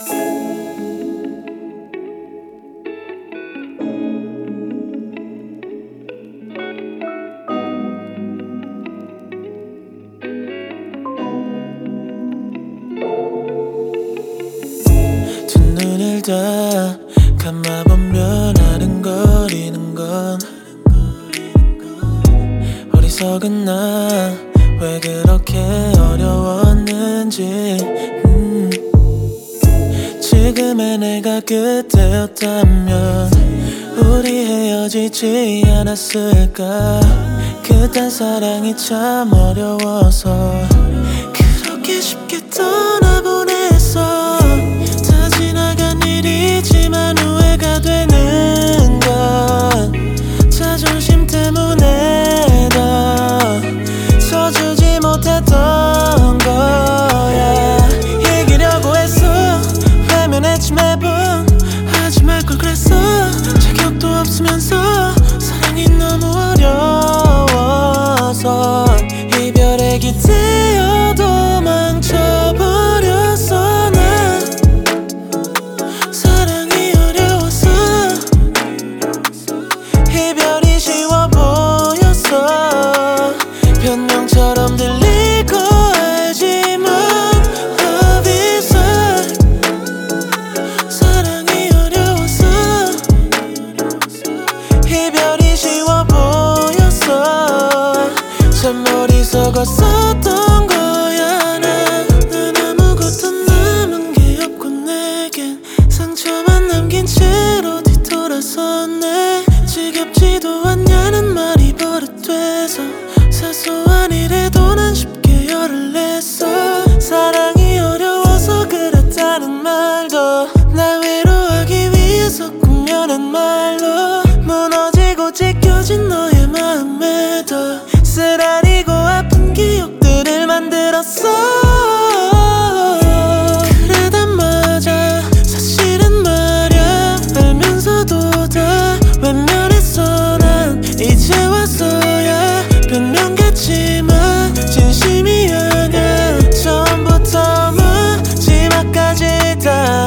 두 눈을 다 감아보면 아른거리는 건 어리석은 나 왜 그렇게 어려웠는지 지금의 내가 그때였다면 우리 헤어지지 않았을까. 그딴 사랑이 참 어려워서 그렇게 쉽게 떠나보냈어. 다 지나간 일이지만 후회가 되는 건 자존심 때문에다 서주지 못했던 거야. 이기려고 했어. 외면했지 매번. 하지 말 걸 그랬어. 자격도 없으면서 사랑이 너무 어려워서 이별에 기대어도 망쳐버렸어. 난 사랑이 어려워서 이별이 쉬워 보였어. 변명처럼 들리고 알지만 love is hard. 사랑이 어려워서 이별이 쉬워 보였어. 참 어리석었었던 거야. 난 아무것도 남은 게 없고 내겐 상처만 남긴 채로 뒤돌아섰네. 지겹지도 않냐는 말이 버릇돼서 사소한 일에도 난 쉽게 열을 냈어. 사랑이 어려워서 그랬다는 말도 날 위로하기 위해서 꾸며낸 말로 무너지고 찢겨진 너의 마음에도 쓰라리고 아픈 기억들을 만들었어. 그래 다 맞아 사실은 말야. 알면서도 다 외면했어. 난 이제 와서야 변명 같지만 진심이 아냐. 처음부터 마지막까지 다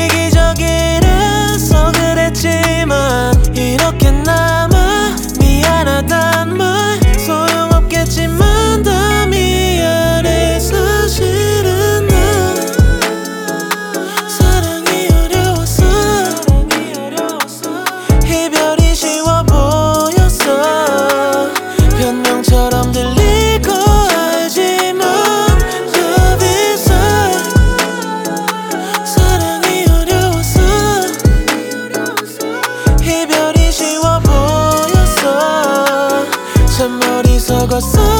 이기적이라서 그랬지만 이렇게 남아 미안하단 말 소용없겠지만 다 미안해. 사실은 난 사랑이 어려워서 이별이 쉬워 보였어. 변명처럼 들리고 알지만 love is hard. 사랑이 어려워서 이별이 쉬워 보였어. 참 어리석었어.